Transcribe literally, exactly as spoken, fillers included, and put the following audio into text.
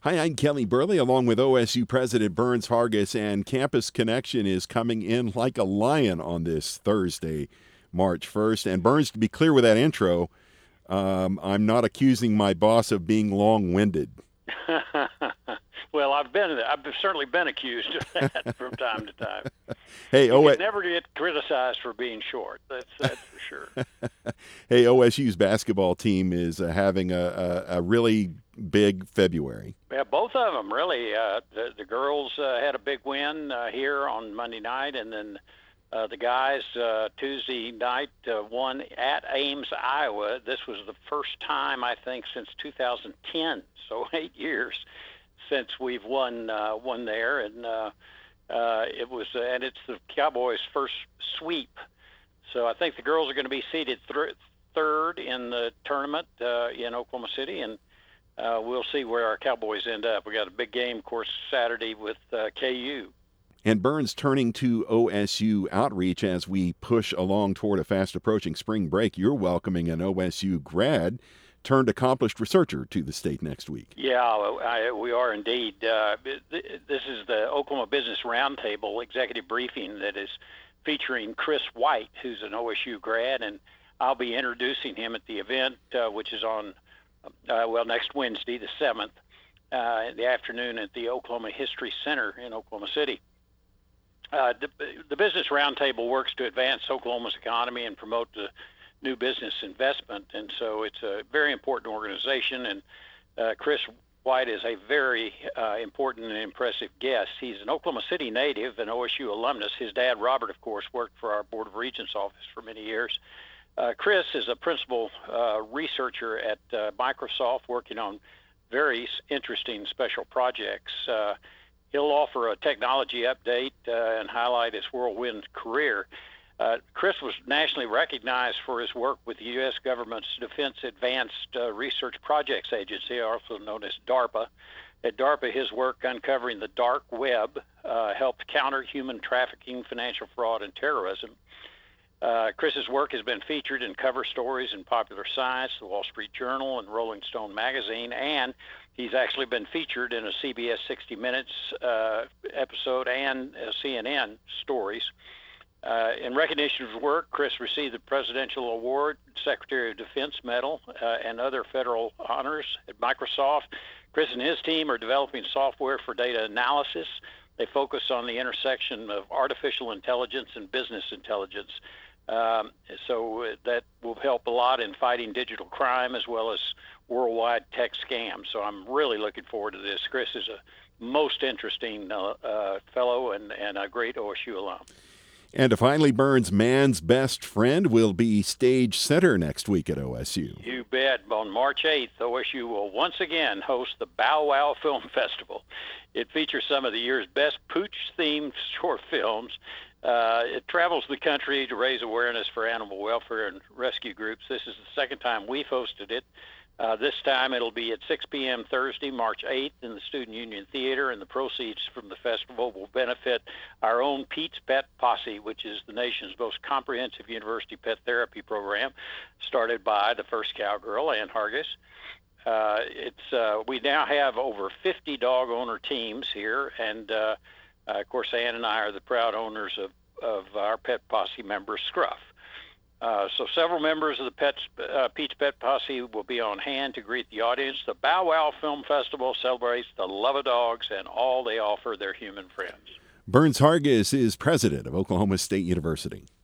Hi, I'm Kelly Burley, along with O S U President Burns Hargis, and Campus Connection is coming in like a lion on this Thursday, March first. And Burns, to be clear with that intro, um, I'm not accusing my boss of being long-winded. Well, I've been I've certainly been accused of that from time to time. Hey, you O S- can never get criticized for being short. That's that's for sure. hey, O S U's basketball team is uh, having a, a, a really big February. Yeah, both of them really. Uh, the, the girls uh, had a big win uh, here on Monday night, and then uh, the guys uh, Tuesday night uh, won at Ames, Iowa. This was the first time I think since two thousand ten, so eight years since we've won uh, won there, and uh, uh, it was uh, and it's the Cowboys' first sweep. So I think the girls are going to be seated th- third in the tournament uh, in Oklahoma City, and uh, we'll see where our Cowboys end up. We got a big game, of course, Saturday with uh, K U. And Burns, turning to O S U outreach as we push along toward a fast-approaching spring break, you're welcoming an O S U grad turned accomplished researcher to the state next week. Yeah, I, we are indeed. Uh, this is the Oklahoma Business Roundtable executive briefing that is featuring Chris White, who's an O S U grad, and I'll be introducing him at the event, uh, which is on, uh, well, next Wednesday, the seventh, uh, in the afternoon at the Oklahoma History Center in Oklahoma City. Uh, the, the Business Roundtable works to advance Oklahoma's economy and promote the new business investment, and so it's a very important organization, and uh, Chris White is a very uh, important and impressive guest. He's an Oklahoma City native and O S U alumnus. His dad, Robert, of course, worked for our Board of Regents office for many years. Uh, Chris is a principal uh, researcher at uh, Microsoft, working on very interesting special projects. Uh, he'll offer a technology update uh, and highlight his whirlwind career. Uh, Chris was nationally recognized for his work with the U S government's Defense Advanced uh, Research Projects Agency, also known as DARPA. At DARPA, his work uncovering the dark web uh, helped counter human trafficking, financial fraud, and terrorism. Uh, Chris's work has been featured in cover stories in Popular Science, The Wall Street Journal, and Rolling Stone magazine, and he's actually been featured in a C B S sixty minutes uh, episode and uh, C N N stories. Uh, in recognition of his work, Chris received the Presidential Award, Secretary of Defense Medal, uh, and other federal honors at Microsoft. Chris and his team are developing software for data analysis. They focus on the intersection of artificial intelligence and business intelligence. Um, so that will help a lot in fighting digital crime as well as worldwide tech scams. So I'm really looking forward to this. Chris is a most interesting uh, uh, fellow and, and a great O S U alum. And to finally, Burns, man's best friend will be stage center next week at O S U. You bet. On March eighth, O S U will once again host the Bow Wow Film Festival. It features some of the year's best pooch-themed short films. Uh, it travels the country to raise awareness for animal welfare and rescue groups. This is the second time we've hosted it. Uh, this time it'll be at six p.m. Thursday, March eighth in the Student Union Theater, and the proceeds from the festival will benefit our own Pete's Pet Posse, which is the nation's most comprehensive university pet therapy program, started by the first cowgirl, Ann Hargis. Uh, it's uh, we now have over fifty dog owner teams here, and uh, uh, of course, Ann and I are the proud owners of, of our Pet Posse member, Scruff. Uh, so several members of the Pets, uh, Pete's Pet Posse will be on hand to greet the audience. The Bow Wow Film Festival celebrates the love of dogs and all they offer their human friends. Burns Hargis is president of Oklahoma State University.